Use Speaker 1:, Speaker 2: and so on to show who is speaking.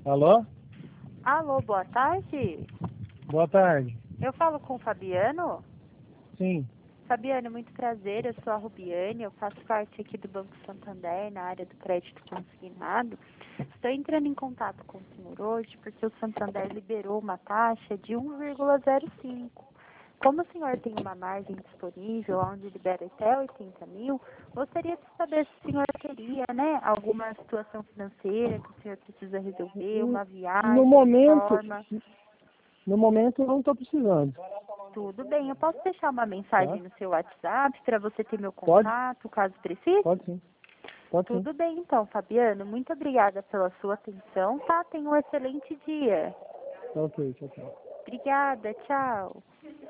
Speaker 1: Alô?
Speaker 2: Alô, boa tarde.
Speaker 1: Boa tarde.
Speaker 2: Eu falo com o Fabiano.
Speaker 1: Sim.
Speaker 2: Fabiano, muito prazer. Eu sou a Rubiane. Eu faço parte aqui do Banco Santander, na área do crédito consignado. Estou entrando em contato com o senhor hoje porque o Santander liberou uma taxa de 1,05. Como o senhor tem uma margem disponível, onde libera até 80 mil, gostaria de saber se o senhor teria, alguma situação financeira que o senhor precisa resolver, uma viagem,
Speaker 1: No momento,
Speaker 2: reforma.
Speaker 1: no momento eu não estou precisando.
Speaker 2: Tudo bem, eu posso deixar uma mensagem
Speaker 1: Tá?
Speaker 2: no seu WhatsApp para você ter meu
Speaker 1: Pode?
Speaker 2: contato, caso precise?
Speaker 1: Pode sim. Pode sim.
Speaker 2: Tudo bem então, Fabiano. Muito obrigada pela sua atenção, tá? Tenha um excelente dia.
Speaker 1: Tá ok, tchau, tchau.
Speaker 2: Obrigada, tchau.